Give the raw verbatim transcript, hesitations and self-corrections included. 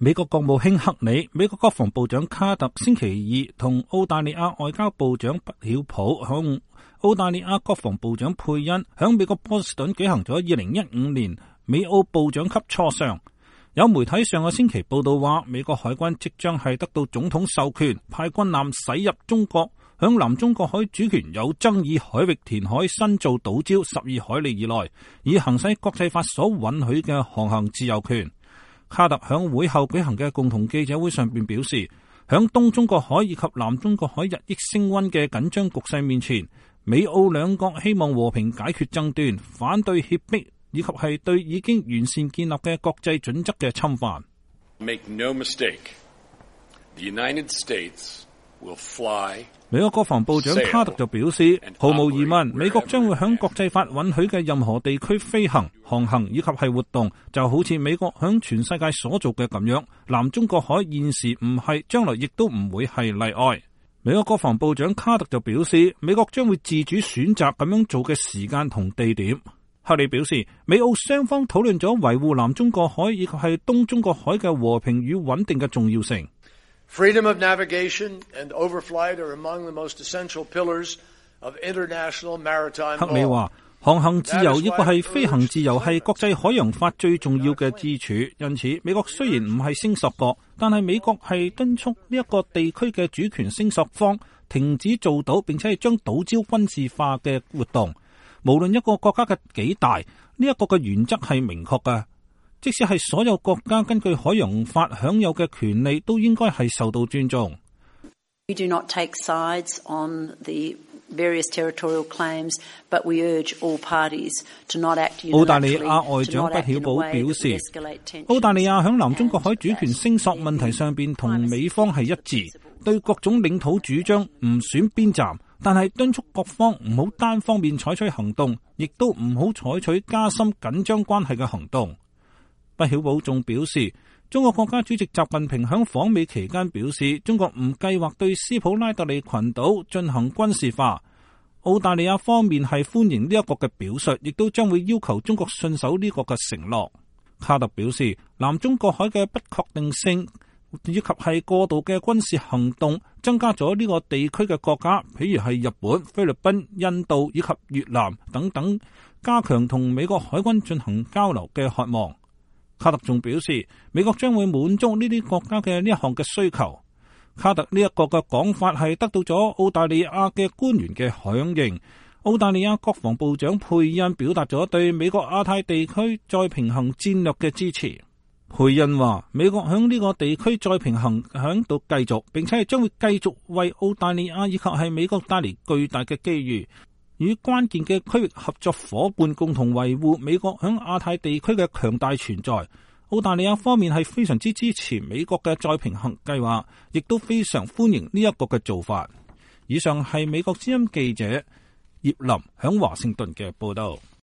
美國國務卿克里、美國國防部長卡特星期二同澳大利亞外交部長畢曉普向澳大利亞國防部長佩恩響美國波士頓舉行咗二零一五年美澳部長級磋商。有媒體上個星期報道話，美國海軍即將係得到總統授權，派軍艦駛入中國，響南中國海主權有爭議海域填海新造島礁十二海里以內，以行使國際法所允許嘅航行自由權。卡特響會後舉行嘅共同記者會上邊表示，響東中國海以及南中國海日益升溫嘅緊張局勢面前，美澳兩國希望和平解決爭端，反對脅迫以及係對已經完善建立嘅國際準則嘅侵犯。 Make no mistake, the United States will fly. 美國國防部長卡特就表示，毫無疑問，美國將會響國際法允許嘅任何地區飛行、航行以及係活動，就好似美國響全世界所做嘅咁樣。南中國海現時唔係，將來亦都唔會係例外。美國國防部長卡特就表示，美國將會自主選擇咁樣做嘅時間同地點。克里表示，美澳雙方討論咗維護南中國海以及係東中國海嘅和平與穩定嘅重要性。 Freedom of navigation and overflight are among the most essential pillars of international maritime law. 克里話，航行自由亦或係飛行自由係國際海洋法最重要嘅支柱。因此，美國雖然唔係聲索國，但係美國係敦促呢一個地區嘅主權聲索方停止做島並且係將島礁軍事化嘅活動。無論一個國家嘅幾大，呢、這、一個嘅原則係明確嘅。即使係所有國家根據海洋法享有嘅權利，都應該係受到尊重。 We do not take sides on the various territorial claims, but we urge all parties to not act unilaterally. 澳大利亞外長畢曉普表示，澳大利亞響南中國海主權聲索問題上邊同美方係一致，對各種領土主張唔選邊站，但係敦促各方唔好單方面採取行動，亦都唔好採取加深緊張關係嘅行動。畢曉普仲表示，中國國家主席習近平響訪美期間表示，中國唔計劃對斯普拉特利群島進行軍事化。澳大利亞方面係歡迎呢一個嘅表述，亦都將會要求中國信守呢個嘅承諾。卡特表示，南中國海嘅不確定性以及係過度嘅軍事行動，增加咗呢個地區嘅國家，譬如係日本、菲律賓、印度以及越南等等，加強同美國海軍進行交流嘅渴望。卡特仲表示，美國將會滿足呢啲國家嘅呢一項嘅需求。卡特呢一個嘅講法係得到咗澳大利亞嘅官員嘅響應。澳大利亞國防部長佩恩表達咗對美國亞太地區再平衡戰略嘅支持。佩恩話，美國響呢個地區再平衡響度繼續，並且係將會繼續為澳大利亞以及係美國帶嚟巨大嘅機遇。與關鍵嘅區域合作夥伴共同維護美國響亞太地區嘅強大存在。澳大利亞方面係非常之支持美國嘅再平衡計劃，亦都非常歡迎呢一個嘅做法。以上係美國之音記者葉林響華盛頓嘅報道。